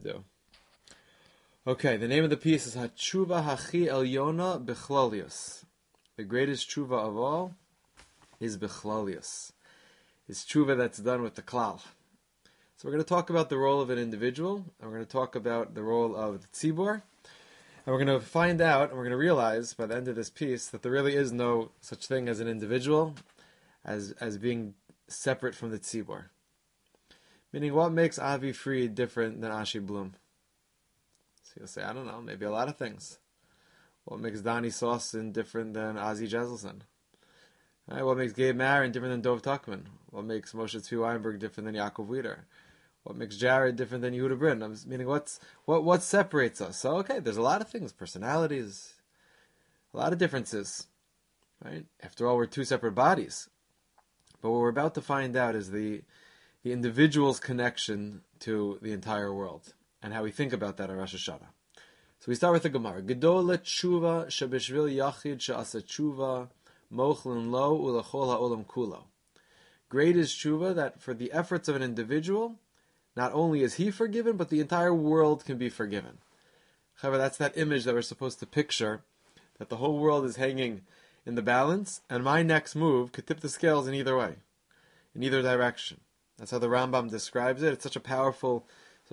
do. Okay, the name of the piece is Hatshuva Hachi Elyona Bechlalius. The greatest tshuva of all is Bechlalius. It's tshuva that's done with the klal. So we're going to talk about the role of an individual, and we're going to talk about the role of the tzibor, and we're going to find out, and we're going to realize by the end of this piece that there really is no such thing as an individual as being separate from the tzibor. Meaning, what makes Avi Fried different than Ashi Blum? So you'll say, I don't know, maybe a lot of things. What makes Donnie Sawson different than Ozzy Jeselson? Right? What makes Gabe Marin different than Dov Tuckman? What makes Moshe Tzvi Weinberg different than Yaakov Weider? What makes Jared different than Yehuda Brin? I'm meaning, what separates us? So, okay, there's a lot of things, personalities, a lot of differences. Right? After all, we're two separate bodies. But what we're about to find out is the individual's connection to the entire world, and how we think about that on Rosh Hashanah. So we start with the Gemara. Gedola tshuva shebeshvil yachid she'asa tshuva mochlin lo ulechol ha'olam kulo. Great is tshuva that for the efforts of an individual, not only is he forgiven, but the entire world can be forgiven. However, that's that image that we're supposed to picture, that the whole world is hanging in the balance, and my next move could tip the scales in either way, in either direction. That's how the Rambam describes it. It's such a powerful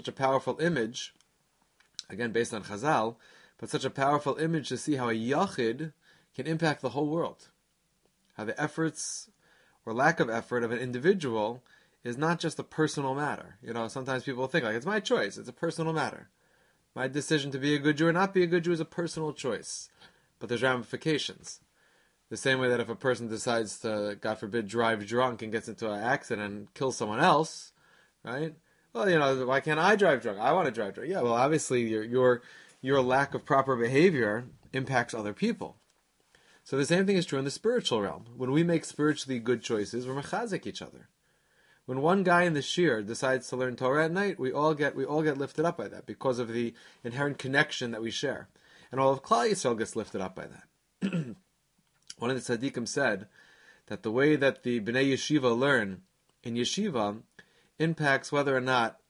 image, again based on Chazal, but such a powerful image to see how a yachid can impact the whole world. How the efforts or lack of effort of an individual is not just a personal matter. You know, sometimes people think like, it's my choice, it's a personal matter. My decision to be a good Jew or not be a good Jew is a personal choice. But there's ramifications. The same way that if a person decides to, God forbid, drive drunk and gets into an accident and kills someone else, right? Well, you know, why can't I drive drunk? I want to drive drunk. Yeah, well, obviously your lack of proper behavior impacts other people. So the same thing is true in the spiritual realm. When we make spiritually good choices, we're mechazik each other. When one guy in the shir decides to learn Torah at night, we all get lifted up by that because of the inherent connection that we share. And all of Klal Yisrael gets lifted up by that. One of the tzaddikim said that the way that the Bnei Yeshiva learn in Yeshiva impacts whether or not,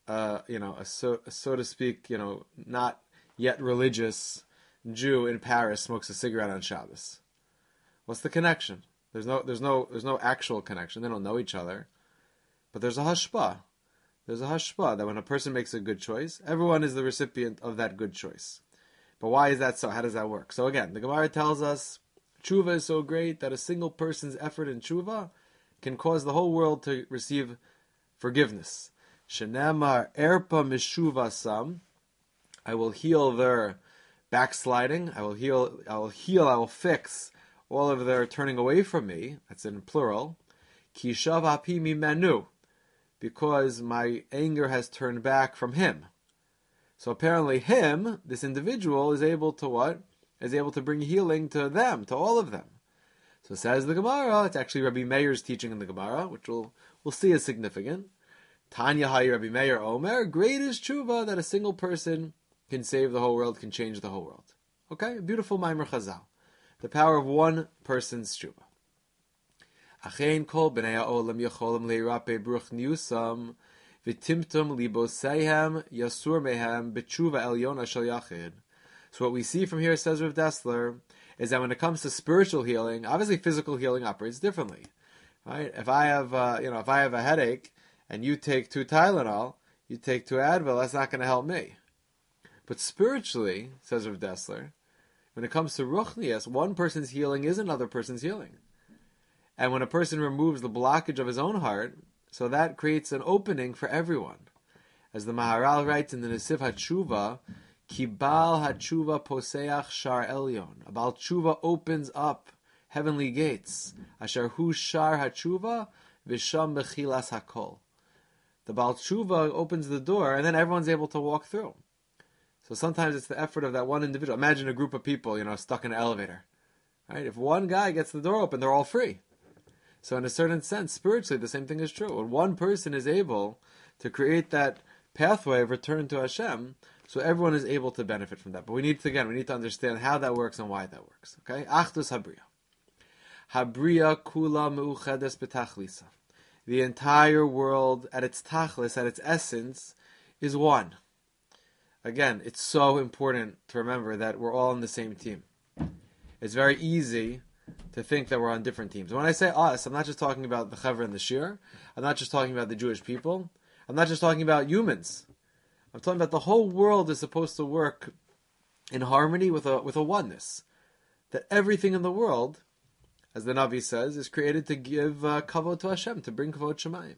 so to speak, not yet religious Jew in Paris smokes a cigarette on Shabbos. What's the connection? There's no actual connection. They don't know each other, but there's a hashpah. There's a hashpah that when a person makes a good choice, everyone is the recipient of that good choice. But why is that so? How does that work? So again, the Gemara tells us tshuva is so great that a single person's effort in tshuva can cause the whole world to receive forgiveness. Shenemar erpa mishuva sam. I will heal their backsliding. I will fix all of their turning away from me. That's in plural. Ki shav hapi mimenu. Because my anger has turned back from him. So apparently him, this individual, is able to what? Is able to bring healing to them, to all of them. So says the Gemara, it's actually Rabbi Meir's teaching in the Gemara, which we'll see as significant. Tanya Hayi Rabbi Meir Omer, great is tshuva that a single person can save the whole world, can change the whole world. Okay, a beautiful Maimer Chazal. The power of one person's tshuva. Achein kol b'nei ha'olam yacholim le'irape bruch niusam v'timtum liboseihem yasur mehem b'tshuva elyona shel yachid. So what we see from here, says Rav Dessler, is that when it comes to spiritual healing, obviously physical healing operates differently. Right? If I have a headache and you take 2 Tylenol, you take 2 Advil, that's not going to help me. But spiritually, says Rav Dessler, when it comes to ruchnias, one person's healing is another person's healing. And when a person removes the blockage of his own heart, so that creates an opening for everyone. As the Maharal writes in the Nesif HaTshuva, Ki Baal HaTshuva Poseach Shar Elyon. A Baal Tshuva opens up heavenly gates. Asher Hu Shar HaTshuva Visham Bechilas HaKol. The Baal Tshuva opens the door, and then everyone's able to walk through. So sometimes it's the effort of that one individual. Imagine a group of people, stuck in an elevator. Right? If one guy gets the door open, they're all free. So in a certain sense, spiritually, the same thing is true. When one person is able to create that pathway of return to Hashem, so everyone is able to benefit from that. But we need to understand how that works and why that works. Okay? Achdus Habriya. Habriya kula meuchedes betachlisa. The entire world, at its tachlis, at its essence, is one. again, it's so important to remember that we're all on the same team. It's very easy to think that we're on different teams. When I say us, I'm not just talking about the Chevra and the Shir. I'm not just talking about the Jewish people. I'm not just talking about humans. I'm talking about the whole world is supposed to work in harmony with a oneness. That everything in the world, as the Navi says, is created to give kavod to Hashem, to bring kavod Shemayim.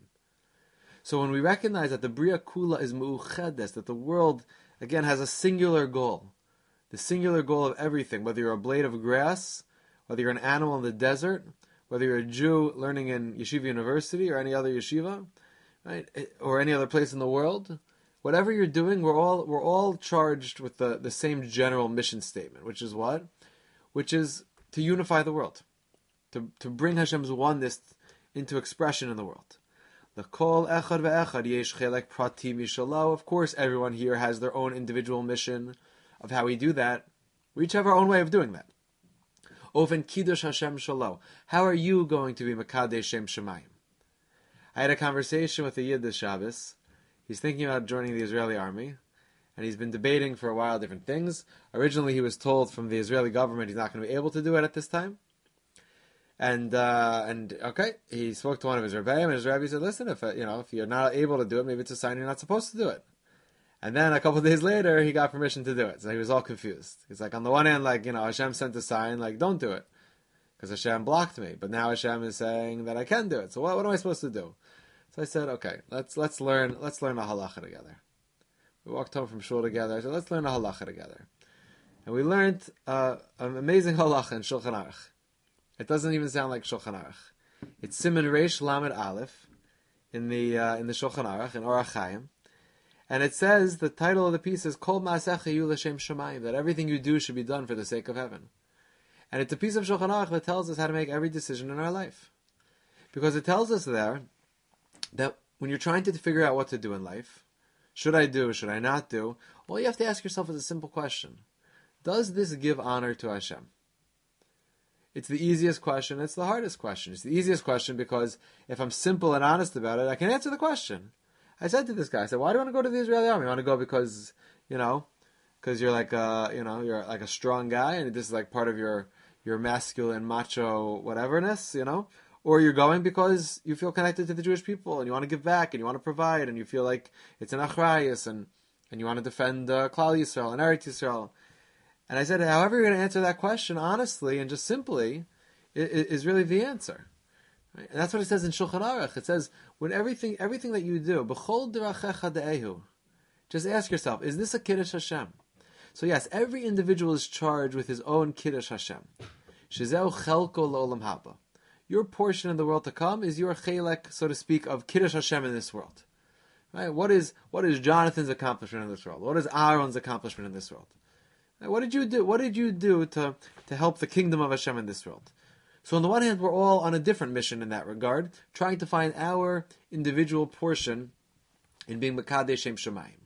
So when we recognize that the Bria Kula is Mu'uchedes, that the world, again, has a singular goal, the singular goal of everything, whether you're a blade of grass, whether you're an animal in the desert, whether you're a Jew learning in Yeshiva University or any other yeshiva, right, or any other place in the world, whatever you're doing, we're all charged with the same general mission statement, which is what? Which is to unify the world, to bring Hashem's oneness into expression in the world. The kol echad ve'echad yesh chelek prati mishalo. Of course, everyone here has their own individual mission of how we do that. We each have our own way of doing that. Oven kiddush Hashem shalo. How are you going to be Mekadesh Shem Shemayim? I had a conversation with a Yid this Shabbos. He's thinking about joining the Israeli army, and he's been debating for a while different things. Originally, he was told from the Israeli government he's not going to be able to do it at this time. And okay, he spoke to one of his rebbeim, and his rabbi said, "Listen, if you're not able to do it, maybe it's a sign you're not supposed to do it." And then a couple of days later, he got permission to do it. So he was all confused. He's like, on the one hand, Hashem sent a sign, don't do it, because Hashem blocked me. But now Hashem is saying that I can do it. So what am I supposed to do? So I said, okay, let's learn a halacha together. We walked home from shul together. I said, let's learn a halacha together. And we learned an amazing halacha in Shulchan Aruch. It doesn't even sound like Shulchan Aruch. It's Siman Reish Lamed Aleph in the Shulchan Aruch in Orach Chaim, and it says the title of the piece is Kol Ma'asecha Yu L'Shem Shemayim, that everything you do should be done for the sake of heaven. And it's a piece of Shulchan Aruch that tells us how to make every decision in our life, because it tells us there that when you're trying to figure out what to do in life, should I do, should I not do, all you have to ask yourself is a simple question: does this give honor to Hashem? It's the easiest question. It's the hardest question. It's the easiest question because if I'm simple and honest about it, I can answer the question. I said to this guy, I said, "Why do you want to go to the Israeli army? You want to go because you're like you're like a strong guy, and this is like part of your masculine, macho, whateverness, or you're going because you feel connected to the Jewish people and you want to give back and you want to provide and you feel like it's an achrayus and you want to defend Klal Yisrael and Eretz Yisrael." And I said, however you're going to answer that question honestly and just simply is really the answer. Right? And that's what it says in Shulchan Aruch. It says, when everything that you do, b'chol derachecha de'ehu, just ask yourself, is this a Kiddush Hashem? So yes, every individual is charged with his own Kiddush Hashem. Shezeu chelko lo'olam haba. Your portion in the world to come is your chelek, so to speak, of Kiddush Hashem in this world. Right? What is Jonathan's accomplishment in this world? What is Aaron's accomplishment in this world? What did you do? What did you do to help the kingdom of Hashem in this world? So on the one hand, we're all on a different mission in that regard, trying to find our individual portion in being Mekadesh Shem Shemayim.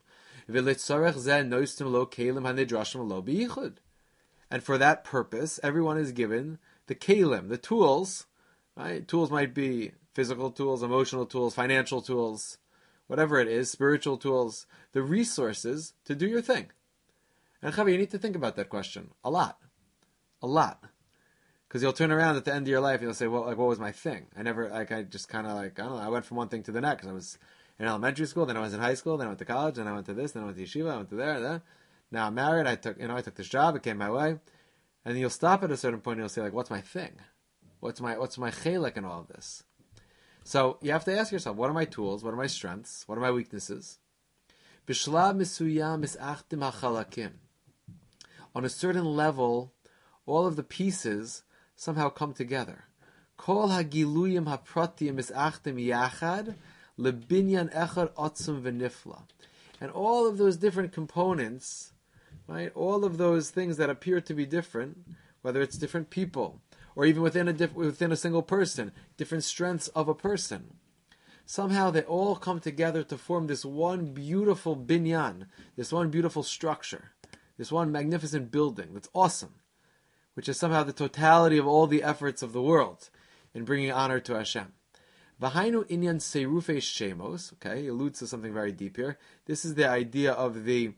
And for that purpose, everyone is given the kelim, the tools. Right? Tools might be physical tools, emotional tools, financial tools, whatever it is, spiritual tools, the resources to do your thing. And Chavi, you need to think about that question a lot. Because you'll turn around at the end of your life and you'll say, well, what was my thing? I went from one thing to the next. I was in elementary school, then I was in high school, then I went to college, then I went to this, then I went to yeshiva, I went to there. Now I'm married, I took this job, it came my way. And you'll stop at a certain point and you'll say, what's my thing? What's my chelek in all of this? So you have to ask yourself, what are my tools? What are my strengths? What are my weaknesses? B'shlab misuyam misachtim hachalakim. On a certain level, all of the pieces somehow come together. Kol hagiluyim hapratim misachtim yachad lebinyan echad otzum v'nifla. And all of those different components, right? All of those things that appear to be different, whether it's different people, or even within a single person, different strengths of a person, somehow they all come together to form this one beautiful binyan, this one beautiful structure, this one magnificent building that's awesome, which is somehow the totality of all the efforts of the world in bringing honor to Hashem. V'hainu inyan seirufei shemos, okay, he alludes to something very deep here. This is the idea of the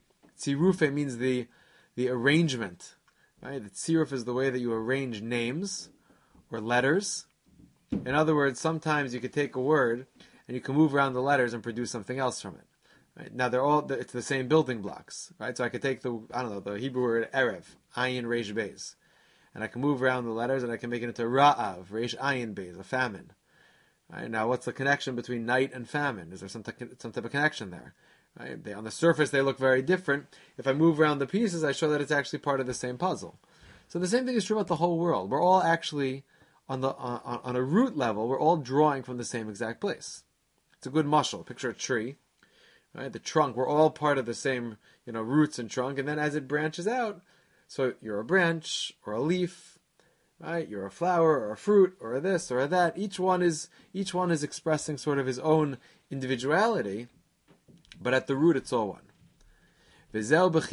Tzirufe means the arrangement. Right? The tziruf is the way that you arrange names or letters. In other words, sometimes you could take a word and you can move around the letters and produce something else from it. Right? Now it's the same building blocks, right? So I could take the Hebrew word erev, ayin reish beis, and I can move around the letters and I can make it into ra'av, reish ayin beis, a famine. Right? Now, what's the connection between night and famine? Is there some type of connection there? Right? On the surface, they look very different. If I move around the pieces, I show that it's actually part of the same puzzle. So the same thing is true about the whole world. We're all actually on a root level. We're all drawing from the same exact place. It's a good mashal. Picture a tree. Right? The trunk, we're all part of the same, roots and trunk, and then as it branches out, so you're a branch or a leaf, right? You're a flower or a fruit or a this or a that. Each one is expressing sort of his own individuality, but at the root it's all one. This is what the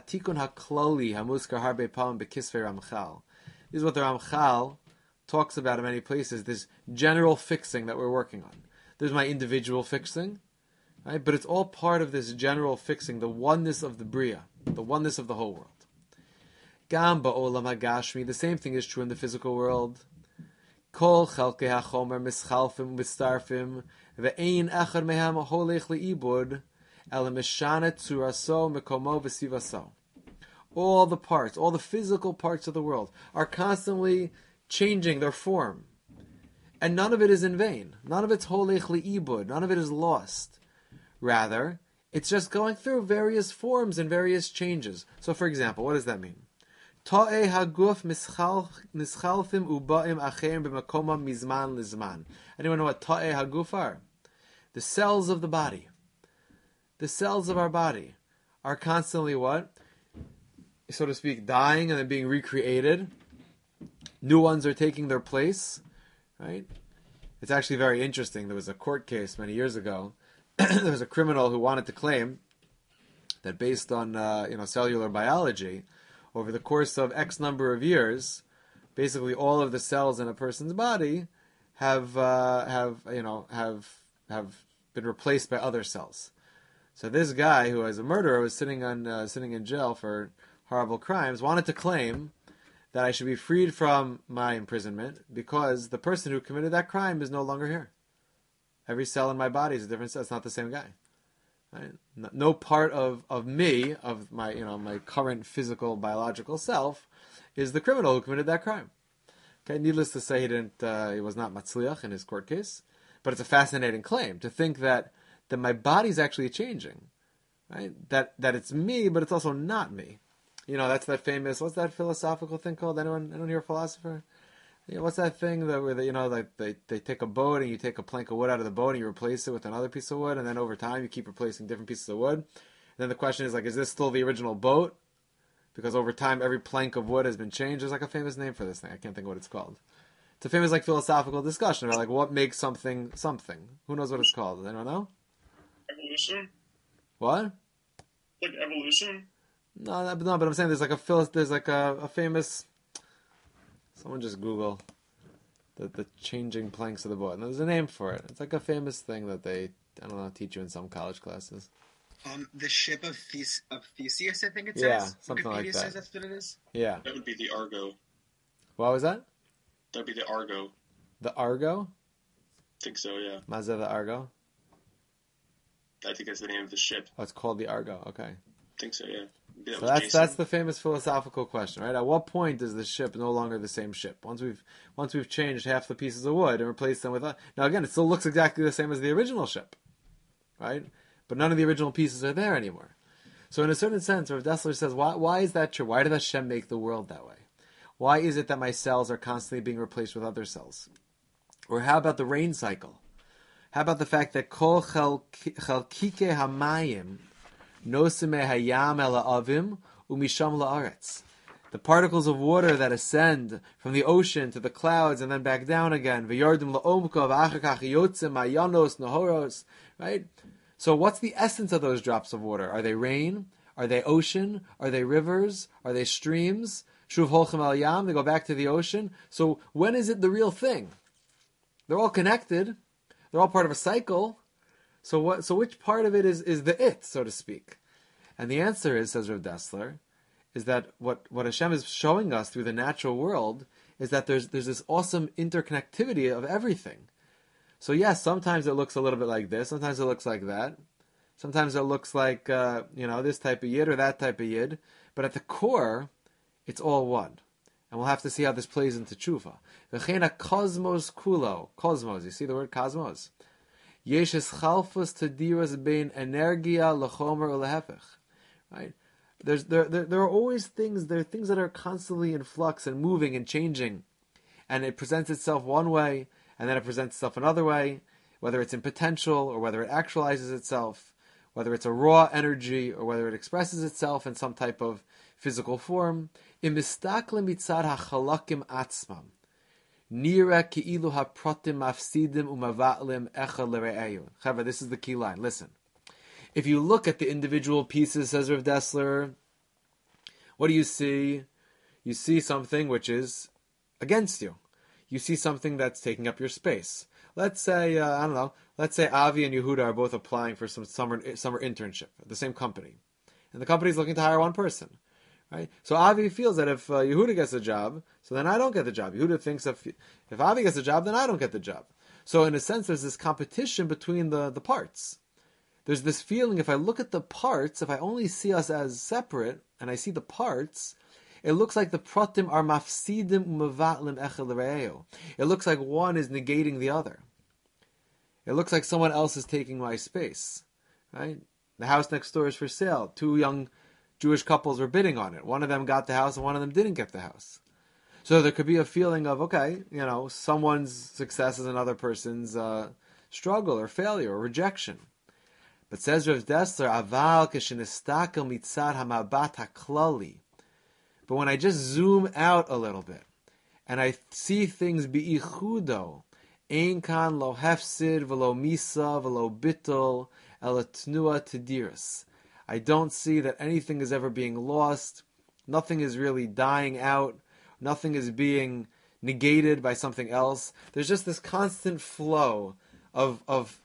Ramchal talks about in many places, this general fixing that we're working on. There's my individual fixing, right? But it's all part of this general fixing, the oneness of the Bria, the oneness of the whole world. Gam ba'olam hagashmi, the same thing is true in the physical world. Kol chalkei hachomer mischalfim mistarfim ve'ein echad mehem holech le'ibud el mishana tzuraso mekomo v'sivaso. All the parts, all the physical parts of the world are constantly changing their form. And none of it is in vain. None of it's holech le'ibud. None of it is lost. Rather, it's just going through various forms and various changes. So, for example, what does that mean? Ta'e haguf mischalfim uba'im acherim b'makoma mizman lizman. Anyone know what ta'e haguf are? The cells of the body. The cells of our body are constantly what? So to speak, dying and then being recreated. New ones are taking their place. Right? It's actually very interesting. There was a court case many years ago. There was a criminal who wanted to claim that based on cellular biology, over the course of X number of years, basically all of the cells in a person's body have been replaced by other cells. So this guy, who was a murderer, was sitting in jail for horrible crimes, wanted to claim that I should be freed from my imprisonment because the person who committed that crime is no longer here. Every cell in my body is a different cell. It's not the same guy. Right? No part of me, of my my current physical biological self, is the criminal who committed that crime. Okay, needless to say, he was not matzliach in his court case, but it's a fascinating claim to think that my body's actually changing, right? That it's me, but it's also not me. That's that famous. What's that philosophical thing called? Anyone hear a philosopher? What's that thing that where they take a boat and you take a plank of wood out of the boat and you replace it with another piece of wood, and then over time you keep replacing different pieces of wood. And then the question is is this still the original boat? Because over time every plank of wood has been changed. There's a famous name for this thing. I can't think of what it's called. It's a famous philosophical discussion about what makes something something. Who knows what it's called? Does anyone know? Evolution. What? Like evolution. No, but I'm saying there's a famous. Someone just Google the changing planks of the boat. And there's a name for it. It's a famous thing that they, teach you in some college classes. The ship of Theseus, I think it says. Yeah, something Wikipedia like that. says that's what it is. Yeah. That would be the Argo. What was that? That would be the Argo. The Argo? I think so, yeah. Mazda the Argo? I think that's the name of the ship. Oh, it's called the Argo. Okay. I think so, yeah. So that's the famous philosophical question, right? At what point is the ship no longer the same ship? Once we've changed half the pieces of wood and replaced them with now again, it still looks exactly the same as the original ship, right? But none of the original pieces are there anymore. So in a certain sense, Rav Dessler says, why is that true? Why did Hashem make the world that way? Why is it that my cells are constantly being replaced with other cells? Or how about the rain cycle? How about the fact that kol chalkike hamayim nosime hayam ela avim umisham laaretz. The particles of water that ascend from the ocean to the clouds and then back down again. V'yordim la'omka v'achar kach yotzim mayanos nahoros. Right? So what's the essence of those drops of water? Are they rain? Are they ocean? Are they rivers? Are they streams? Shuv holchem al yam. They go back to the ocean. So when is it the real thing? They're all connected. They're all part of a cycle. So which part of it is the it, so to speak? And the answer is, says Rav Dessler, is that what Hashem is showing us through the natural world is that there's this awesome interconnectivity of everything. So yes, sometimes it looks a little bit like this, sometimes it looks like that, sometimes it looks like this type of yid or that type of yid, but at the core, it's all one. And we'll have to see how this plays into tshuva. V'cheina cosmos kulo. Cosmos, you see the word cosmos? Yeshes chalfus tadiras bein energia lechomer ulehepech. Right? There are always things, there are things that are constantly in flux and moving and changing. And it presents itself one way, and then it presents itself another way, whether it's in potential or whether it actualizes itself, whether it's a raw energy or whether it expresses itself in some type of physical form. Imistakle mitzad hachalakim atzmam. Nira ki'ilu haprotim mafsidim umavatlim echad l're'eyu. However, this is the key line. Listen. If you look at the individual pieces, says Rav Dessler, what do you see? You see something which is against you. You see something that's taking up your space. Let's say, let's say Avi and Yehuda are both applying for some summer internship at the same company. And the company is looking to hire one person. Right? So Avi feels that if Yehuda gets a job, so then I don't get the job. Yehuda thinks if Avi gets a job, then I don't get the job. So in a sense, there's this competition between the parts. There's this feeling, if I look at the parts, if I only see us as separate, and I see the parts, it looks like the pratim are mafsidim umavatlim echad l're'eyu. It looks like one is negating the other. It looks like someone else is taking my space. Right? The house next door is for sale. 2 young Jewish couples were bidding on it. One of them got the house and one of them didn't get the house. So there could be a feeling of, okay, someone's success is another person's struggle or failure or rejection. But says Rav Dessler, aval k'shenistakel mitzad hamabat haklali. But when I just zoom out a little bit and I see things bi'ichudo, ein kan lo hefsid v'lo misa v'lo bittul el tnua tediris. I don't see that anything is ever being lost. Nothing is really dying out. Nothing is being negated by something else. There's just this constant flow of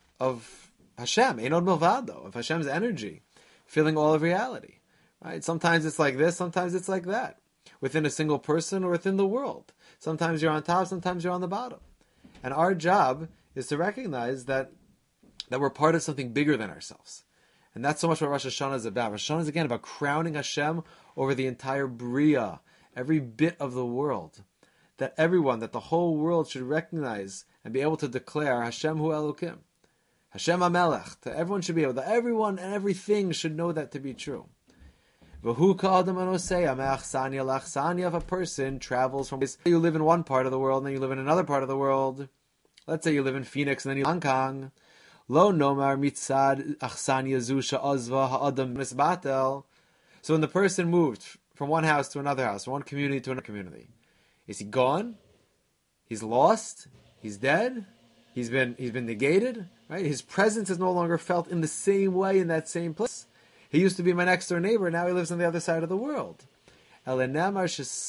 Hashem, Einod Milvado, of Hashem's energy, filling all of reality. Right? Sometimes it's like this, sometimes it's like that. Within a single person or within the world. Sometimes you're on top, sometimes you're on the bottom. And our job is to recognize that we're part of something bigger than ourselves. And that's so much what Rosh Hashanah is about. Rosh Hashanah is again about crowning Hashem over the entire Bria, every bit of the world. That the whole world should recognize and be able to declare Hashem Hu Elokim. Hashem HaMelech. Everyone should be able to, everyone and everything should know that to be true. V'hu ka'adam anosei me'achsania lachsania. If a person travels from, you live in one part of the world and then you live in another part of the world. Let's say you live in Phoenix and then you live in Hong Kong. Lo nomar mitzad achsania zusha azva ha'adam misbatel. So when the person moved from one house to another house, from one community to another community, is he gone? He's lost? He's dead? He's been negated? Right? His presence is no longer felt in the same way in that same place. He used to be my next door neighbor, now he lives on the other side of the world. Elenamar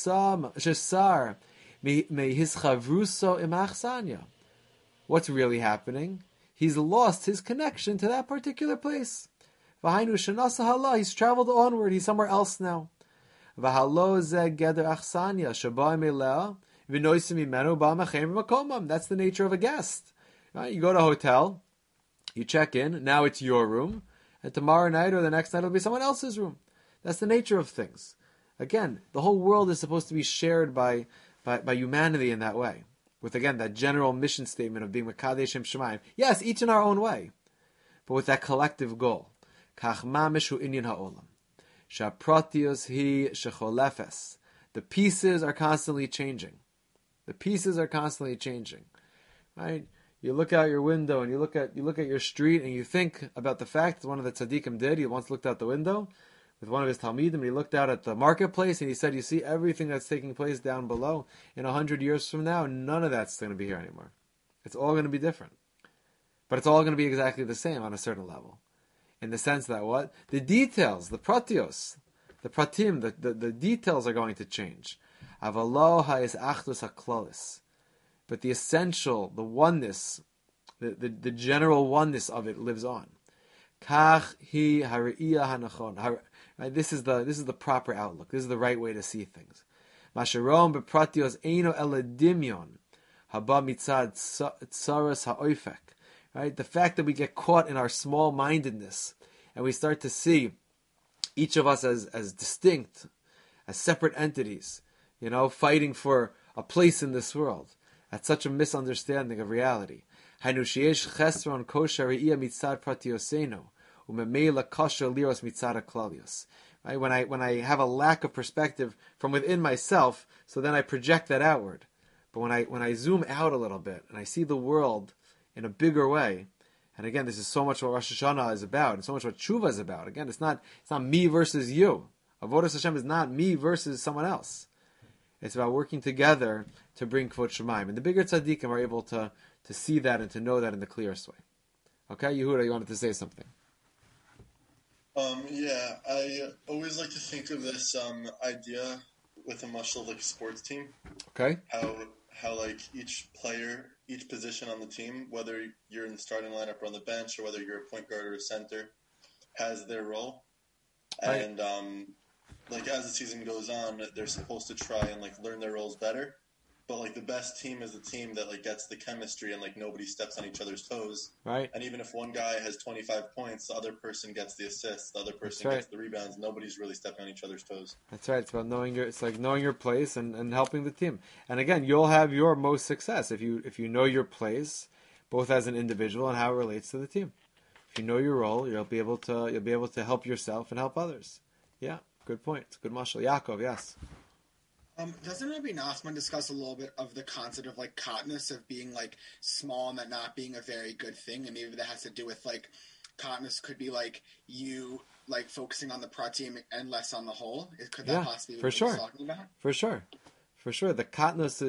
shesar mehischavruso imachsanya. What's really happening? He's lost his connection to that particular place. V'hainu shenasa hala. He's traveled onward. He's somewhere else now. V'halo ze geder achsanya shaba melea v'noisim imenu ba'machem makomam. That's the nature of a guest. Right? You go to a hotel, you check in. Now it's your room, and tomorrow night or the next night it'll be someone else's room. That's the nature of things. Again, the whole world is supposed to be shared by humanity in that way. With, again, that general mission statement of being Mekadesh Shem Shemayim. Yes, each in our own way. But with that collective goal. Kach mamishu inyan ha'olam. Shaprotios hi shecholefes. The pieces are constantly changing. The pieces are constantly changing. Right? You look out your window and you look at your street and you think about the fact that one of the tzaddikim did. He once looked out the window with one of his talmidim, and he looked out at the marketplace and he said, you see everything that's taking place down below, in 100 years from now, none of that's going to be here anymore. It's all going to be different. But it's all going to be exactly the same on a certain level. In the sense that what? The details, the pratios, the pratim, the details are going to change. Avaloha is achdus haklalis. But the essential, the oneness, the general oneness of it lives on. Kach hi hariyah hanachon. Right? This is the proper outlook. This is the right way to see things. Masharom bepratios eino eladimion haba mitzad tsaras haoifek. Right? The fact that we get caught in our small-mindedness and we start to see each of us as distinct, as separate entities, fighting for a place in this world. That's such a misunderstanding of reality. Hainu sheyesh chesron kosher re'iyah mitzad pratioseno u'memela kosher liros mitzad haklalios. Right? When I have a lack of perspective from within myself, so then I project that outward. But when I zoom out a little bit and I see the world in a bigger way, and again, this is so much what Rosh Hashanah is about, and so much what Tshuva is about. Again, it's not me versus you. Avodas Hashem is not me versus someone else. It's about working together to bring Kvod Shemaim. And the bigger tzaddikim are able to see that and to know that in the clearest way. Okay, Yehuda, you wanted to say something. Yeah, I always like to think of this idea with a muscle like a sports team. Okay. How like each player, each position on the team, whether you're in the starting lineup or on the bench, or whether you're a point guard or a center, has their role. Right. And like as the season goes on, they're supposed to try and like learn their roles better. But like the best team is the team that like gets the chemistry and like nobody steps on each other's toes. Right. And even if one guy has 25 points, the other person gets the assists, the other person gets the rebounds. Nobody's really stepping on each other's toes. That's right. It's about knowing your place and helping the team. And again, you'll have your most success if you know your place, both as an individual and how it relates to the team. If you know your role, you'll be able to help yourself and help others. Yeah, good point. It's a good mashal. Yaakov, yes. Doesn't Rabbi Nachman discuss a little bit of the concept of like katnus, of being like small and that not being a very good thing, and maybe that has to do with like katnus could be like you like focusing on the pratim and less on the whole? Could that possibly be what he's talking about? For sure. The katnus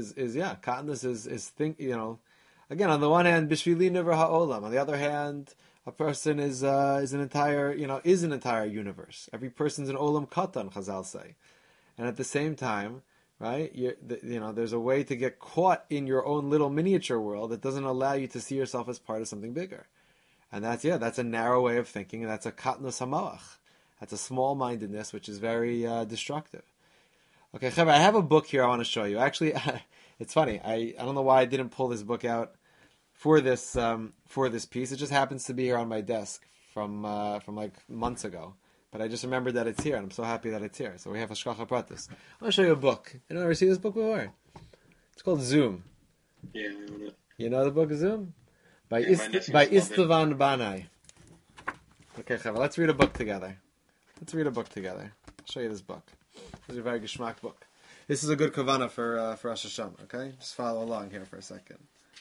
is think, again, on the one hand, bishvili never ha'olam. On the other hand, a person is an entire universe. Every person's an olam katan, Chazal say, and at the same time, right? There's a way to get caught in your own little miniature world that doesn't allow you to see yourself as part of something bigger. And that's a narrow way of thinking, and that's a katnus hamalach. That's a small-mindedness, which is very destructive. Okay, Chevra, I have a book here I want to show you. Actually, it's funny. I don't know why I didn't pull this book out for this piece. It just happens to be here on my desk from like months ago. But I just remembered that it's here, and I'm so happy that it's here. So we have Hashgacha Pratis. I want to show you a book. You ever see this book before? It's called Zoom. Yeah, I own it. You know the book Zoom? By Yeah, my nephews love it. Istvan Banai. Okay, Chava, let's read a book together. I'll show you this book. This is a very geschmack book. This is a good kavana for Rosh Hashanah, okay? Just follow along here for a second.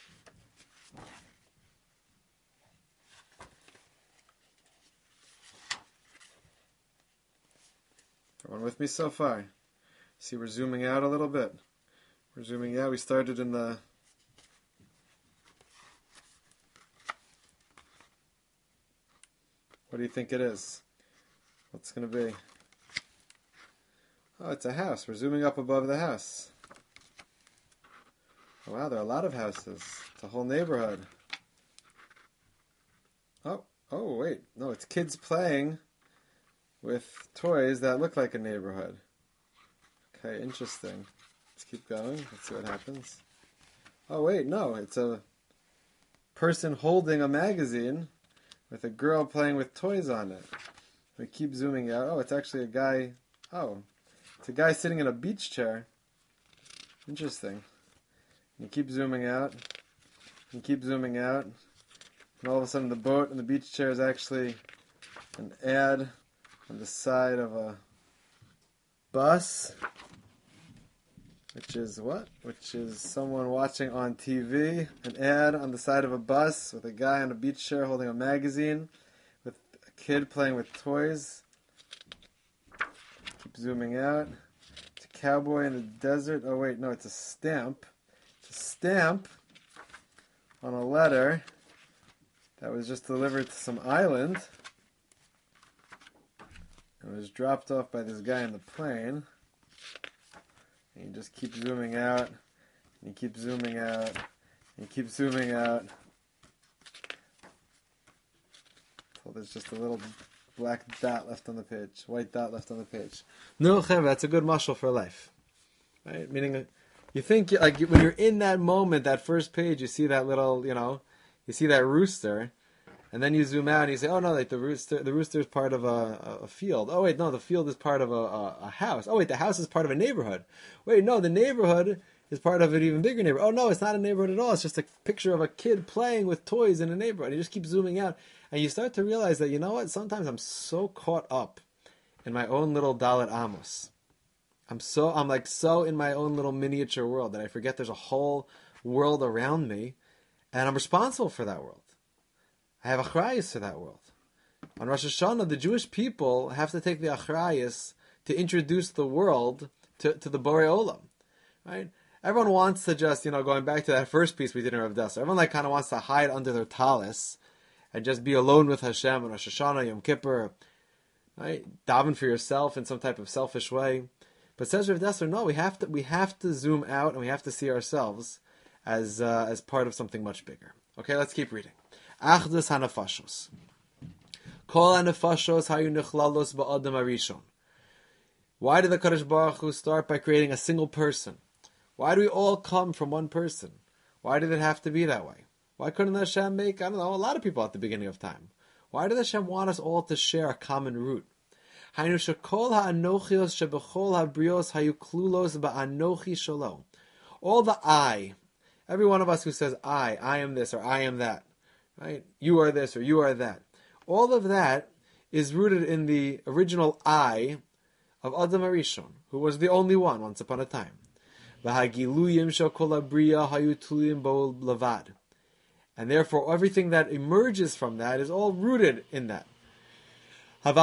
Everyone with me so far? See, we're zooming out a little bit. We're zooming out. We started in the... What do you think it is? What's going to be? Oh, it's a house. We're zooming up above the house. Oh, wow, there are a lot of houses. It's a whole neighborhood. Oh, wait. No, it's kids playing with toys that look like a neighborhood. Okay, interesting. Let's keep going. Let's see what happens. Oh, wait, no. It's a person holding a magazine with a girl playing with toys on it. We keep zooming out. Oh, it's actually a guy. Oh, it's a guy sitting in a beach chair. Interesting. You keep zooming out. You keep zooming out. And all of a sudden the boat and the beach chair is actually an ad on the side of a bus. Which is what? Which is someone watching on TV. An ad on the side of a bus with a guy on a beach chair holding a magazine with a kid playing with toys. Keep zooming out. It's a cowboy in the desert. Oh wait, no, it's a stamp. It's a stamp on a letter that was just delivered to some island. It was dropped off by this guy in the plane. And you just keep zooming out, and you keep zooming out, and you keep zooming out. Until there's just a little black dot left on the page, white dot left on the page. No, that's a good mashal for life, right? Meaning, you think like when you're in that moment, that first page, you see that little, you see that rooster, and then you zoom out and you say, oh no, like the rooster is part of a field. Oh wait, no, the field is part of a house. Oh wait, the house is part of a neighborhood. Wait, no, the neighborhood is part of an even bigger neighborhood. Oh no, it's not a neighborhood at all. It's just a picture of a kid playing with toys in a neighborhood. You just keep zooming out, and you start to realize that, you know what? Sometimes I'm so caught up in my own little Dalet Amos. I'm like so in my own little miniature world that I forget there's a whole world around me, and I'm responsible for that world. I have achrayus to that world. On Rosh Hashanah, the Jewish people have to take the achrayus to introduce the world to the Borei Olam, right? Everyone wants to just, going back to that first piece we did in Rav Dessler, everyone kind of wants to hide under their talis and just be alone with Hashem on Rosh Hashanah, Yom Kippur, right? Daven for yourself in some type of selfish way. But says Rav Dessler, no, we have to zoom out and we have to see ourselves as part of something much bigger. Okay, let's keep reading. Achdus hanafashos. Kol hanafashos hayu nechlalos ba'adam harishon. Why did the Kadosh Baruch Hu start by creating a single person? Why do we all come from one person? Why did it have to be that way? Why couldn't Hashem make, a lot of people at the beginning of time? Why did Hashem want us all to share a common root? Hainu shekol ha'anochios shebechol ha'brios hayu klulos ba'anochi shalom. All the I, every one of us who says I am this or I am that, right? You are this or you are that. All of that is rooted in the original I of Adam HaRishon, who was the only one once upon a time. And therefore, everything that emerges from that is all rooted in that. But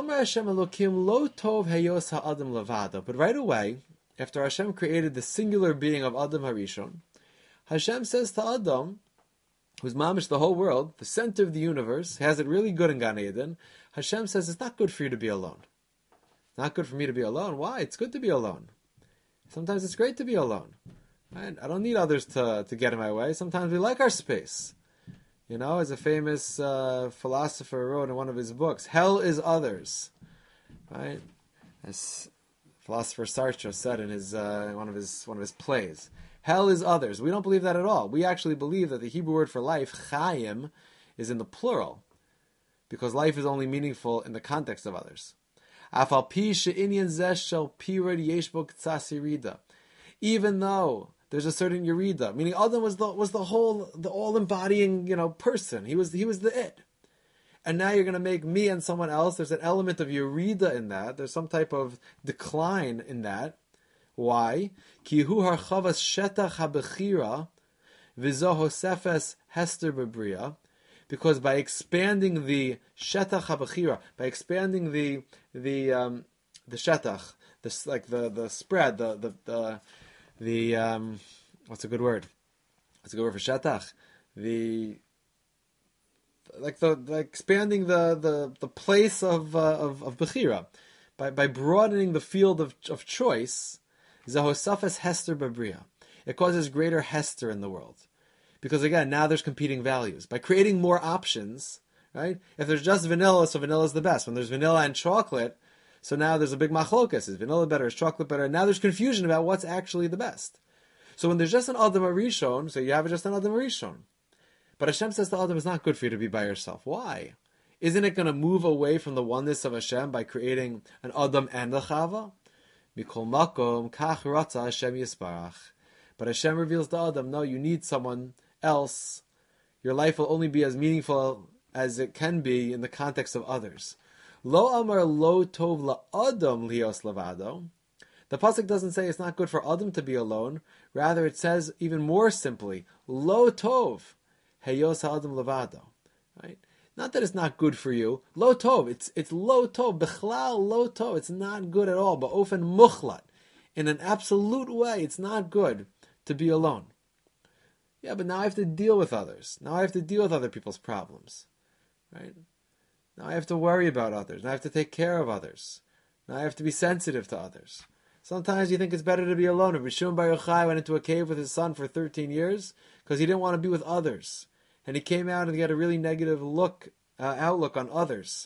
right away, after Hashem created the singular being of Adam HaRishon, Hashem says to Adam, who's mamish the whole world, the center of the universe, has it really good in Gan Eden, Hashem says, it's not good for you to be alone. Not good for me to be alone. Why? It's good to be alone. Sometimes it's great to be alone. Right? I don't need others to get in my way. Sometimes we like our space. As a famous philosopher wrote in one of his books, hell is others. Right? As philosopher Sartre said in his one of his plays, hell is others. We don't believe that at all. We actually believe that the Hebrew word for life, chayim, is in the plural, because life is only meaningful in the context of others. Even though there's a certain yerida, meaning Adam was the all embodying person. He was the it, and now you're going to make me and someone else. There's an element of yerida in that. There's some type of decline in that. Why? Ki hu harchavas shetach habechira v'zohosefes hester bebria. Because by expanding the shetach habechira, by expanding the shetach, the spread, the what's a good word? What's a good word for shetach? The expanding the place of bechira, by broadening the field of choice, zahosafes hester babria. It causes greater hester in the world. Because again, now there's competing values. By creating more options, right? If there's just vanilla, so vanilla is the best. When there's vanilla and chocolate, so now there's a big machlokas. Is vanilla better? Is chocolate better? And now there's confusion about what's actually the best. So when there's just an Adam HaRishon, so you have just an Adam HaRishon. But Hashem says to Adam, it's not good for you to be by yourself. Why? Isn't it going to move away from the oneness of Hashem by creating an Adam and a Chava? Mikol makom kach ratza Hashem yisparach. But Hashem reveals to Adam, no, you need someone else. Your life will only be as meaningful as it can be in the context of others. Lo amar lo tov la Adam lios levado. The pasuk doesn't say it's not good for Adam to be alone. Rather, it says even more simply, lo tov heyos Adam levado. Right? Not that it's not good for you. Lo tov. It's lo tov. Bechlal lo tov. It's not good at all. But ofen muchlat. In an absolute way, it's not good to be alone. Yeah, but now I have to deal with others. Now I have to deal with other people's problems. Right? Now I have to worry about others. Now I have to take care of others. Now I have to be sensitive to others. Sometimes you think it's better to be alone. Rabbi Shimon Bar Yochai went into a cave with his son for 13 years because he didn't want to be with others. And he came out and he had a really negative outlook on others.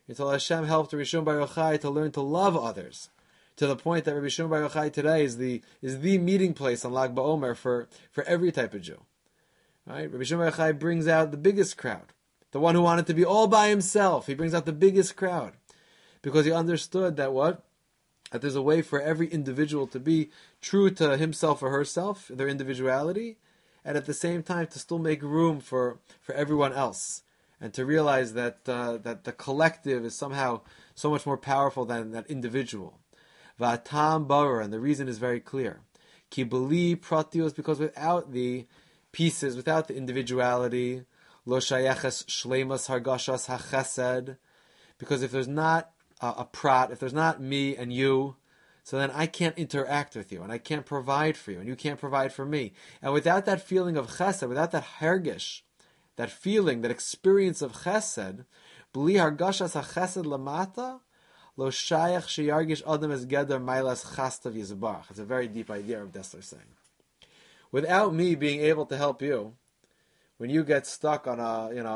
until Hashem helped Rabbi Shimon Bar Yochai to learn to love others, to the point that Rabbi Shimon Bar Yochai today is the meeting place on Lag BaOmer for every type of Jew. Right? Rabbi Shimon Bar Yochai brings out the biggest crowd, the one who wanted to be all by himself. He brings out the biggest crowd because he understood that that there's a way for every individual to be true to himself or herself, their individuality, and at the same time to still make room for everyone else, and to realize that the collective is somehow so much more powerful than that individual. V'atam barer, and the reason is very clear. Ki b'li pratios, because without the pieces, without the individuality, lo shayeches shleimas hargashas hachesed, because if there's not a prat, if there's not me and you, so then I can't interact with you, and I can't provide for you, and you can't provide for me. And without that feeling of chesed, without that hergish, that feeling, that experience of chesed, b'li hargashas hachesed lamata, lo shayach sheyargish adam es geder mailas chastav yizbarach. It's a very deep idea of Dessler saying. Without me being able to help you, when you get stuck on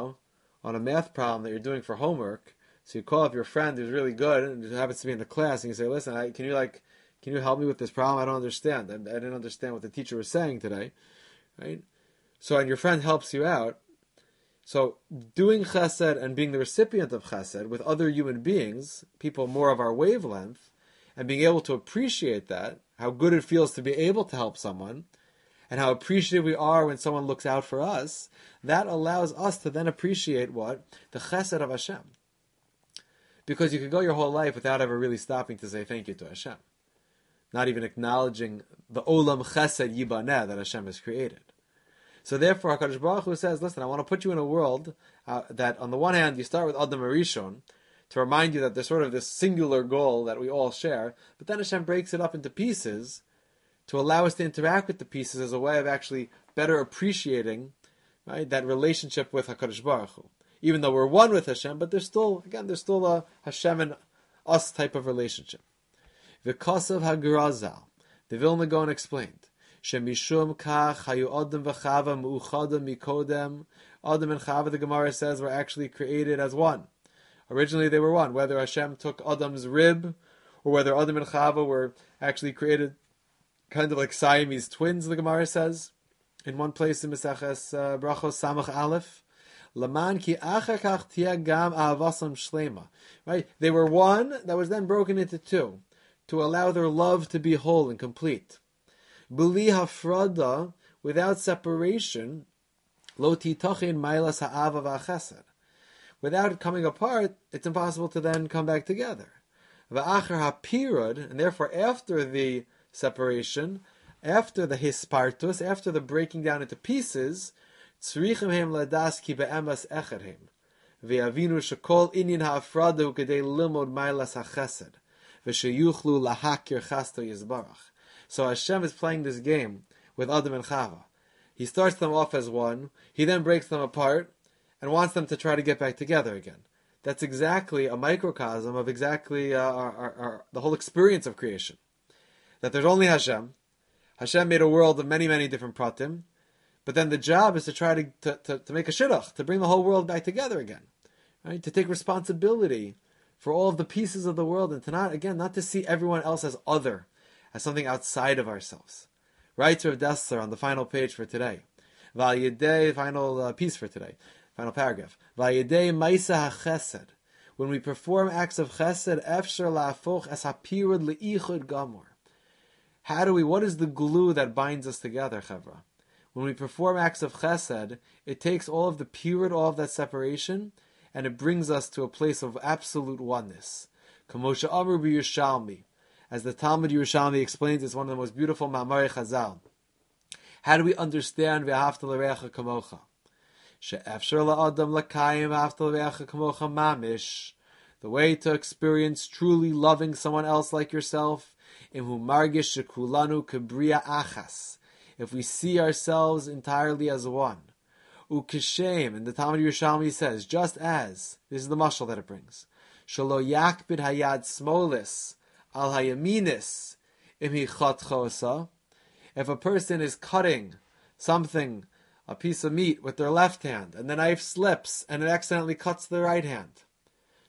a math problem that you're doing for homework, so you call up your friend who's really good and happens to be in the class, and you say, "Listen, can you help me with this problem? I don't understand. I didn't understand what the teacher was saying today." Right? So, and your friend helps you out. So, doing chesed and being the recipient of chesed with other human beings, people more of our wavelength, and being able to appreciate that, how good it feels to be able to help someone, and how appreciative we are when someone looks out for us, that allows us to then appreciate what? The chesed of Hashem. Because you could go your whole life without ever really stopping to say thank you to Hashem. Not even acknowledging the olam chesed yibaneh that Hashem has created. So therefore, HaKadosh Baruch Hu says, listen, I want to put you in a world that on the one hand, you start with Adam Arishon, to remind you that there's sort of this singular goal that we all share, but then Hashem breaks it up into pieces to allow us to interact with the pieces as a way of actually better appreciating, right, that relationship with HaKadosh Baruch Hu. Even though we're one with Hashem, but there's still a Hashem and us type of relationship. V'kasav HaGerazal, the Vilna Gaon explained, Shemishum kach hayu Adam v'Chava mu'uchadam mikodem. Adam and Chava, the Gemara says, were actually created as one. Originally they were one. Whether Hashem took Adam's rib, or whether Adam and Chava were actually created kind of like Siamese twins, the Gemara says, in one place in Maseches Brachos Samach Aleph. Laman ki achar kach tia gam ahavasam shlema. Right? They were one that was then broken into two, to allow their love to be whole and complete. B'li hafrada, without separation, lo titachin mailas ha'ava v'achesed. Without coming apart, it's impossible to then come back together. V'achar ha'pirud, and therefore after the separation, after the hispartus, after the breaking down into pieces, tzrichim hem ladas ki be'emas echad hem. Ve'avinu shekol inyan ha'afrada hu kedei limod mailas ha'chesed. V'sheyuchlu lahakir chasto yizbarach. So Hashem is playing this game with Adam and Chava. He starts them off as one, he then breaks them apart, and wants them to try to get back together again. That's exactly a microcosm of exactly the whole experience of creation. That there's only Hashem. Hashem made a world of many, many different pratim, but then the job is to try to make a shidduch, to bring the whole world back together again. Right? To take responsibility for all of the pieces of the world, and to not to see everyone else as other, as something outside of ourselves. Writes Rav Dessler on the final page for today. V'al final piece for today. Final paragraph. V'al yedei ma'isa ha'chesed. When we perform acts of chesed, efshar la'afoch es ha'pirud le'ichud gamor. What is the glue that binds us together, Chevra? When we perform acts of chesed, it takes all of the pirud, all of that separation, and it brings us to a place of absolute oneness. Kamosha Amru b'Yushalmi. As the Talmud Yerushalmi explains, it's one of the most beautiful Ma'amari Chazal. How do we understand V'ahavta l'reacha kamocha? She'efshar la'adam l'kayim v'ahavta l'reacha kamocha mamish. The way to experience truly loving someone else like yourself, imhu margish shekulanu kebriya achas. If we see ourselves entirely as one. Ukeshem, and the Talmud Yerushalmi says, just as, this is the mashal that it brings, shelo yakbid hayad smolis, al hayaminis imhi chatchosa. If a person is cutting something, a piece of meat with their left hand, and the knife slips and it accidentally cuts the right hand,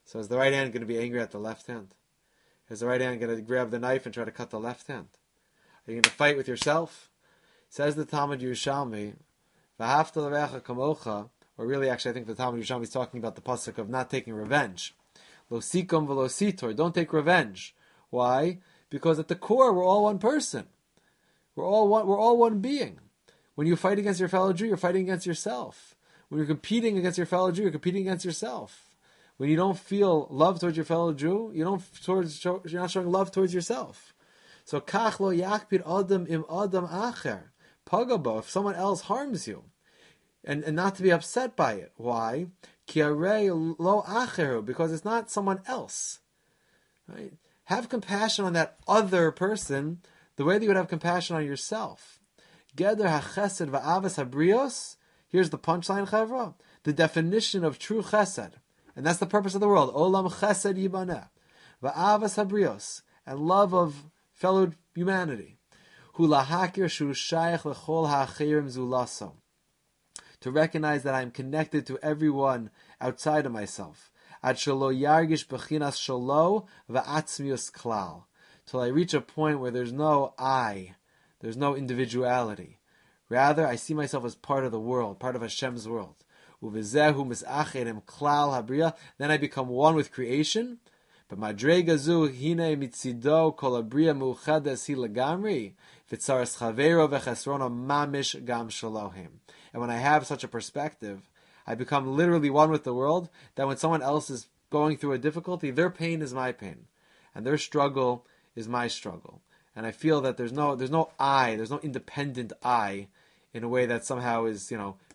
So is the right hand going to be angry at the left hand? Is the right hand going to grab the knife and try to cut the left hand? Are you going to fight with yourself? Says the Talmud Yerushalmi, V'ahavta l'reacha kamocha, or really, actually, I think the Talmud Yerushalmi is talking about the pasuk of not taking revenge. Lo sikom v'lo sitor, don't take revenge. Why? Because at the core, we're all one person. We're all one being. When you fight against your fellow Jew, you're fighting against yourself. When you're competing against your fellow Jew, you're competing against yourself. When you don't feel love towards your fellow Jew, you're not showing love towards yourself. So kach lo yakpid adam im adam acher pagabo. If someone else harms you, and not to be upset by it. Why? Ki arei lo acheru, because it's not someone else. Right? Have compassion on that other person the way that you would have compassion on yourself. Geder hachesed va'avas habrios. Here's the punchline, Chavra. The definition of true chesed. And that's the purpose of the world. Olam chesed yibaneh. Va'avas habrios. And love of fellow humanity. Hu lahakir shu shayach lechol ha'achirim zulaso. To recognize that I am connected to everyone outside of myself. Ad shelo yargish bechinas shelo va'atzmius klal. Till I reach a point where there's no I. There's no individuality. Rather, I see myself as part of the world, part of Hashem's world. Uvezehu mis'acherim klal habriya. Then I become one with creation. But madrega zu hine mitzido kol habriya mu'chades hi legamri. V'tzaras chavero v'chesrono mamish gam shalohim. And when I have such a perspective, I become literally one with the world, that when someone else is going through a difficulty, their pain is my pain. And their struggle is my struggle. And I feel that there's no I, there's no independent I, in a way that somehow is,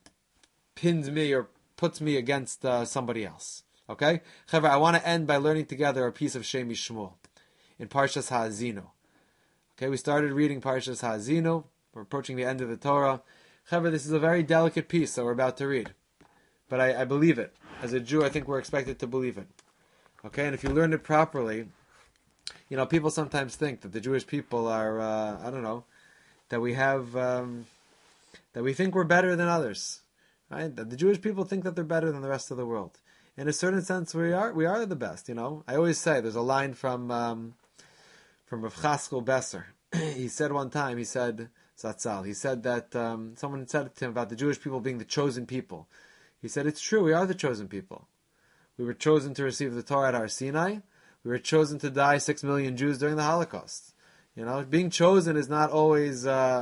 pins me or puts me against somebody else. Okay? However, I want to end by learning together a piece of Shemi Shmuel in Parshas Ha'azinu. Okay, we started reading Parshas Ha'azinu. We're approaching the end of the Torah. However, this is a very delicate piece that we're about to read. But I believe it. As a Jew, I think we're expected to believe it. Okay, and if you learn it properly, people sometimes think that the Jewish people are, that we have, that we think we're better than others. Right? That the Jewish people think that they're better than the rest of the world. In a certain sense, we are the best, I always say, there's a line from Rav Chaskel Besser. He said one time, Zatzal, he said that someone said to him about the Jewish people being the chosen people. He said, it's true, we are the chosen people. We were chosen to receive the Torah at Har Sinai. We were chosen to die 6 million Jews during the Holocaust. Being chosen is not always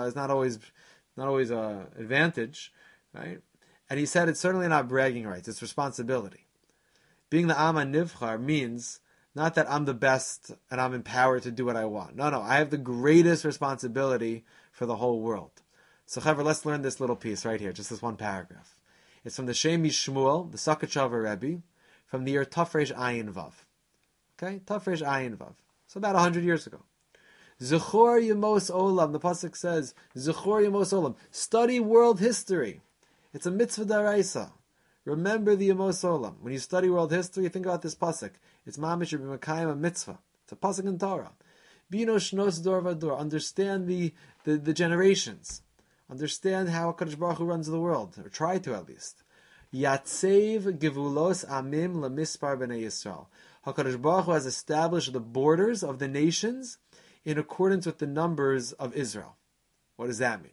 advantage, right? And he said it's certainly not bragging rights; it's responsibility. Being the Am HaNivchar means not that I'm the best and I'm empowered to do what I want. No, I have the greatest responsibility for the whole world. So, Chaver, let's learn this little piece right here, just this one paragraph. It's from the Shemi Shmuel, the Sakhachover Rebbe, from the year Tafresh Ayin Vav. Okay, Tafresh Ayin Vav. So about 100 years ago. Zechor Yemos Olam, the pasuk says, Zechor Yemos Olam, study world history. It's a mitzvah daraisa. Remember the Yemos Olam. When you study world history, think about this pasuk. It's mamish b'makayim a mitzvah. It's a pasuk in Torah. Bino shnos dor vador. Understand the generations. Understand how HaKadosh Baruch Hu runs the world, or try to at least. Yatsev givulos amim lemispar b'nei Yisrael. HaKadosh Baruch Hu has established the borders of the nations in accordance with the numbers of Israel. What does that mean?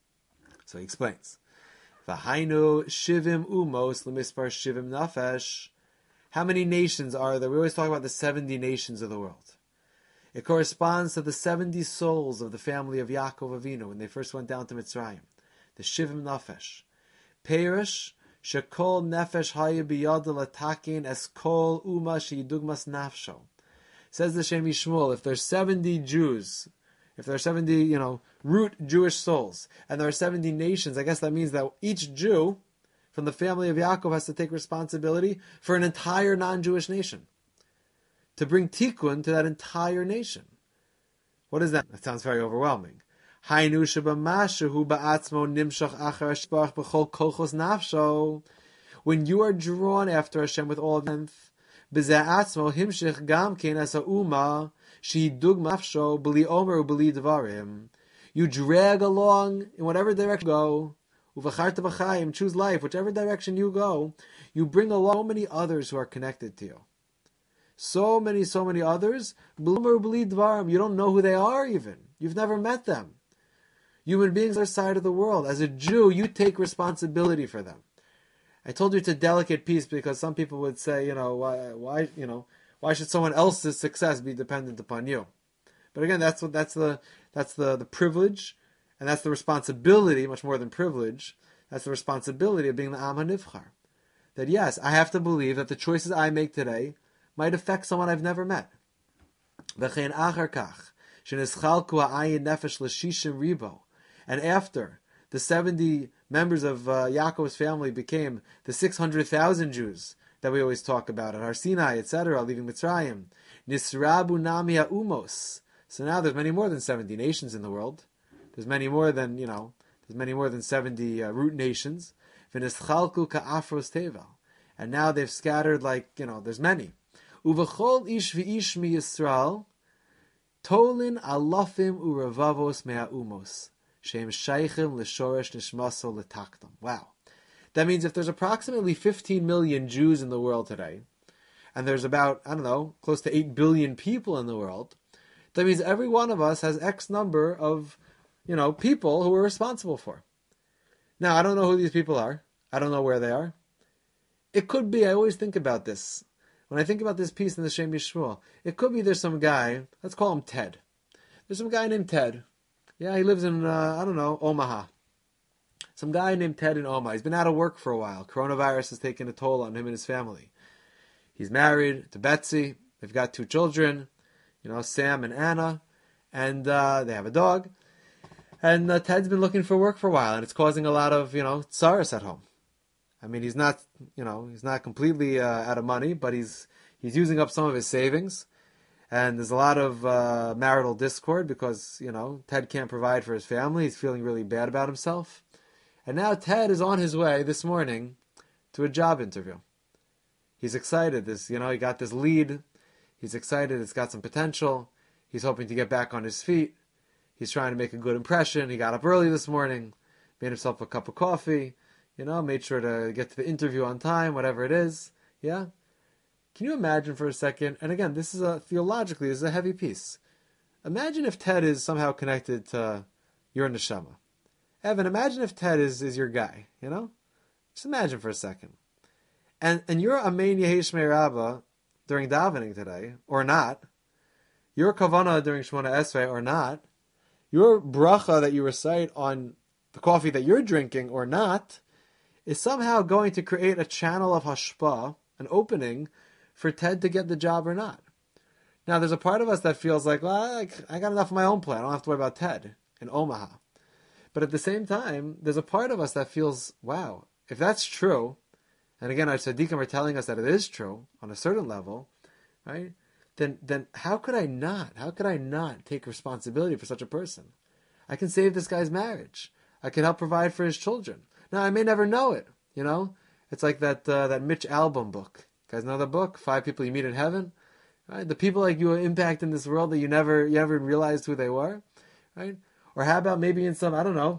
So he explains. V'hainu shivim umos lemispar shivim nafesh. How many nations are there? We always talk about the 70 nations of the world. It corresponds to the 70 souls of the family of Yaakov Avinu when they first went down to Mitzrayim. The shivim nafesh. Perish shekol nefesh haya biyad latakin eskol uma sheidugmas nafsho. Says the Shemi Shmuel, if there's 70 Jews, if there are 70, root Jewish souls, and there are 70 nations, I guess that means that each Jew from the family of Yaakov has to take responsibility for an entire non-Jewish nation. To bring tikkun to that entire nation. What is that? That sounds very overwhelming. Hainu shebamashu ba'atzmo nimshach achar shbarach b'chol kochos nafsho. When you are drawn after Hashem with all strength, b'ze'atzmo himshich gam kein as ha'uma shehidug nafsho b'li omer u'b'li dvarim. You drag along in whatever direction you go. Uvacharta b'chayim, choose life, whichever direction you go. You bring along so many others who are connected to you. So many others. You don't know who they are even. You've never met them. Human beings are side of the world. As a Jew, you take responsibility for them. I told you it's a delicate piece because some people would say, why should someone else's success be dependent upon you? But again, that's the privilege, and that's the responsibility, much more than privilege. That's the responsibility of being the Am HaNivchar. That yes, I have to believe that the choices I make today might affect someone I've never met. And after the 70 members of Yaakov's family became the 600,000 Jews that we always talk about at Har Sinai, etc., leaving Mitzrayim, Nisrabu Nami Umos. So now there's many more than 70 nations in the world. There's many more than 70 root nations. V'nischalku ka'afros tevel. And now they've scattered there's many. Uvachol ish v'ish mi Yisrael, tolin alafim uravavos mea umos. Shem shaychim l'shoresh nishmaso l'taktam. Wow. That means if there's approximately 15 million Jews in the world today, and there's about, close to 8 billion people in the world, that means every one of us has X number of, people who we're responsible for. Now, I don't know who these people are. I don't know where they are. It could be, I always think about this. When I think about this piece in the Shem Yishmuel, it could be there's some guy, let's call him Ted. There's some guy named Ted. Yeah, he lives in, Omaha. Some guy named Ted in Omaha. He's been out of work for a while. Coronavirus has taken a toll on him and his family. He's married to Betsy. They've got 2 children, Sam and Anna. And they have a dog. And Ted's been looking for work for a while, and it's causing a lot of, tsaris at home. I mean, he's not completely out of money, but he's using up some of his savings. And there's a lot of marital discord because, Ted can't provide for his family. He's feeling really bad about himself. And now Ted is on his way this morning to a job interview. He's excited. He got this lead. He's excited. It's got some potential. He's hoping to get back on his feet. He's trying to make a good impression. He got up early this morning, made himself a cup of coffee, made sure to get to the interview on time, whatever it is. Yeah? Can you imagine for a second, and again, this is theologically, this is a heavy piece. Imagine if Ted is somehow connected to your neshama. Evan, imagine if Ted is your guy, Just imagine for a second. And you're Amen Yehi Shmei Rabbah during davening today, or not. Your kavanah during Shemona Esrei, or not. Your bracha that you recite on the coffee that you're drinking, or not, is somehow going to create a channel of hashpah, an opening, for Ted to get the job or not. Now, there's a part of us that feels like, well, I got enough of my own plan. I don't have to worry about Ted in Omaha. But at the same time, there's a part of us that feels, wow, if that's true, and again, our tzaddikim are telling us that it is true on a certain level, right? Then how could I not? How could I not take responsibility for such a person? I can save this guy's marriage. I can help provide for his children. Now, I may never know it, It's like that Mitch Albom book. You guys know the book, 5 People You Meet in Heaven? Right? The people like you impact in this world that you never realized who they were, right? Or how about maybe in some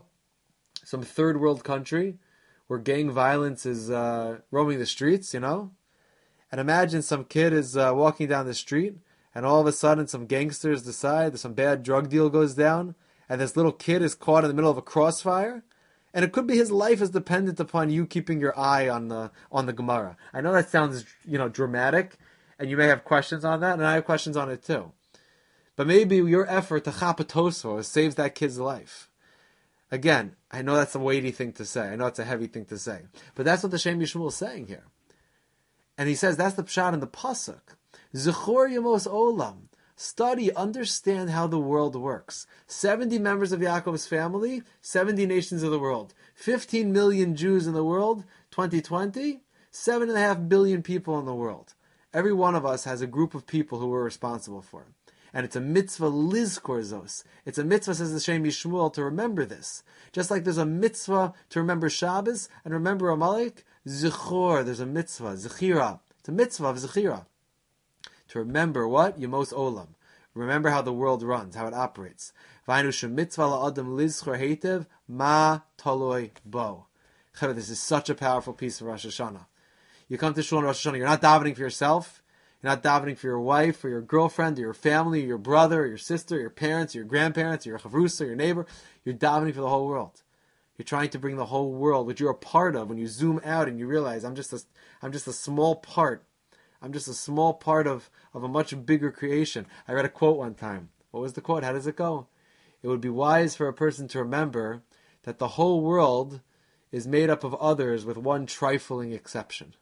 third world country where gang violence is roaming the streets, And imagine some kid is walking down the street, and all of a sudden some gangsters decide that some bad drug deal goes down, and this little kid is caught in the middle of a crossfire, and it could be his life is dependent upon you keeping your eye on the Gemara. I know that sounds dramatic, and you may have questions on that, and I have questions on it too. But maybe your effort to chapatoso saves that kid's life. Again, I know that's a weighty thing to say. I know it's a heavy thing to say, but that's what the Shem Yishmuel is saying here. And he says that's the pshat in the pasuk. Zechor Yemos Olam. Study, understand how the world works. 70 members of Yaakov's family, 70 nations of the world. 15 million Jews in the world, 2020, 7.5 billion people in the world. Every one of us has a group of people who we're responsible for. And it's a mitzvah lizkor zos. It's a mitzvah, says the Shem Yishmuel, to remember this. Just like there's a mitzvah to remember Shabbos and remember Amalek, Zechor, there's a mitzvah, Zechira. It's a mitzvah of Zechira. To remember what? Yemos Olam. Remember how the world runs, how it operates. V'ainu shem mitzvah la'adam lizchor heitev ma taloi bo. This is such a powerful piece of Rosh Hashanah. You come to Shul on Rosh Hashanah, you're not davening for yourself, You're not davening for your wife or your girlfriend or your family or your brother or your sister or your parents or your grandparents or your chavrusa or your neighbor. You're davening for the whole world. You're trying to bring the whole world, which you're a part of, when you zoom out and you realize I'm just a small part. I'm just a small part of a much bigger creation. I read a quote one time. What was the quote? How does it go? It would be wise for a person to remember that the whole world is made up of others with one trifling exception.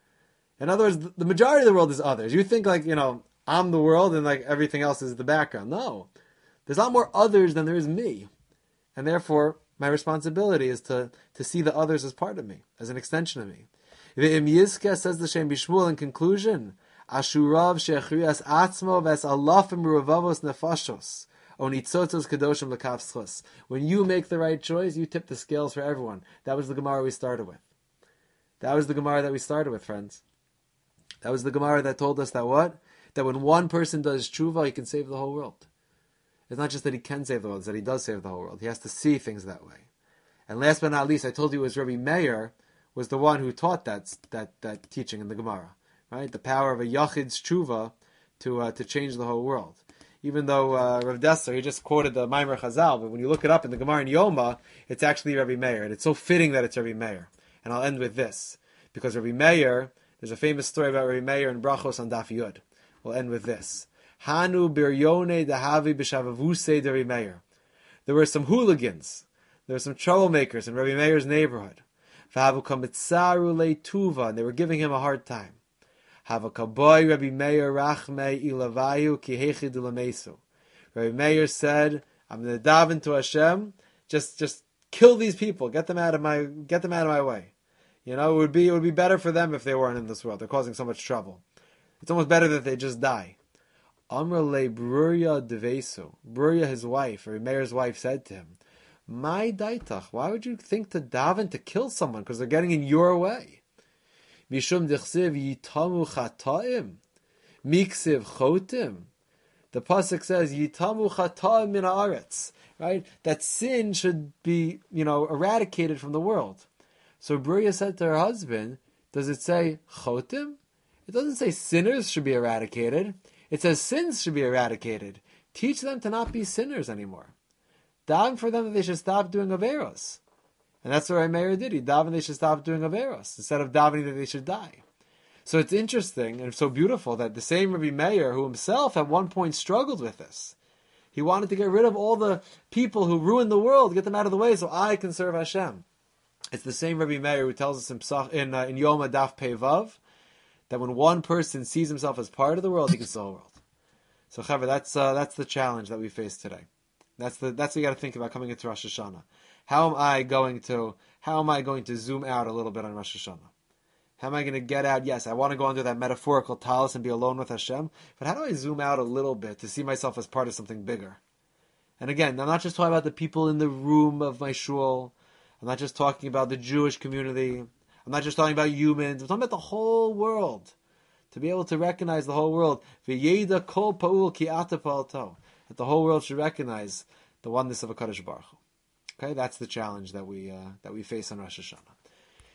In other words, the majority of the world is others. You think I'm the world and everything else is the background. No. There's a lot more others than there is me. And therefore, my responsibility is to see the others as part of me, as an extension of me. V'im Yizkeh, says the Shem Bishmuel in conclusion, Ashurav she'echrias atzmo ves alafim ruvavos nefashos onitzotzos kedoshim lekav schus. When you make the right choice, you tip the scales for everyone. That was the Gemara we started with. That was the Gemara that we started with, friends. That was the Gemara that told us that what? That when one person does tshuva, he can save the whole world. It's not just that he can save the world, it's that he does save the whole world. He has to see things that way. And last but not least, I told you it was Rabbi Meir was the one who taught that teaching in the Gemara. Right? The power of a yachid's tshuva to change the whole world. Even though Rav Dessler, he just quoted the Maimer Chazal, but when you look it up in the Gemara in Yoma, it's actually Rabbi Meir. And it's so fitting that it's Rabbi Meir. And I'll end with this. Because Rabbi Meir, there's a famous story about Rabbi Meir in Brachos on Daf Yud. We'll end with this. Hanu biryone dahavi b'shavavuse de Rabbi Meir. There were some hooligans. There were some troublemakers in Rabbi Meir's neighborhood. V'havu kamitzaru le'tuva, and they were giving him a hard time. Havakaboy Rabbi Meir rachmei ilavayu ki hechid ulamesu. Rabbi Meir said, I'm going to daven to Hashem, just kill these people, get them out of my way. It would be better for them if they weren't in this world. They're causing so much trouble. It's almost better that they just die. Amr le Bruria devesu. Bruria, his wife, or Meir's wife, said to him, "My daitach, why would you think to daven to kill someone because they're getting in your way? Mishum dichsiv yitamu chataim, miksiv chotim." The pasuk says yitamu chataim min haaretz, right? That sin should be, eradicated from the world. So Bruria said to her husband, "Does it say chotim? It doesn't say sinners should be eradicated. It says sins should be eradicated. Teach them to not be sinners anymore. Daven for them that they should stop doing averos." And that's what Rabbi Meir did. He davened they should stop doing averos instead of davening that they should die. So it's interesting and so beautiful that the same Rabbi Meir, who himself at one point struggled with this, he wanted to get rid of all the people who ruined the world, get them out of the way so I can serve Hashem. It's the same Rabbi Meir who tells us in Yoma Daf Pei Vav that when one person sees himself as part of the world, he can save the world. So, Chaver, that's the challenge that we face today. That's what you got to think about coming into Rosh Hashanah. How am I going to zoom out a little bit on Rosh Hashanah? How am I going to get out? Yes, I want to go under that metaphorical talus and be alone with Hashem, but how do I zoom out a little bit to see myself as part of something bigger? And again, I'm not just talking about the people in the room of my shul. I'm not just talking about the Jewish community. I'm not just talking about humans. I'm talking about the whole world. To be able to recognize the whole world. V'yeda kol pa'ul ki ata pa'alto. That the whole world should recognize the oneness of HaKadosh Baruch Hu. Okay, that's the challenge that we face on Rosh Hashanah.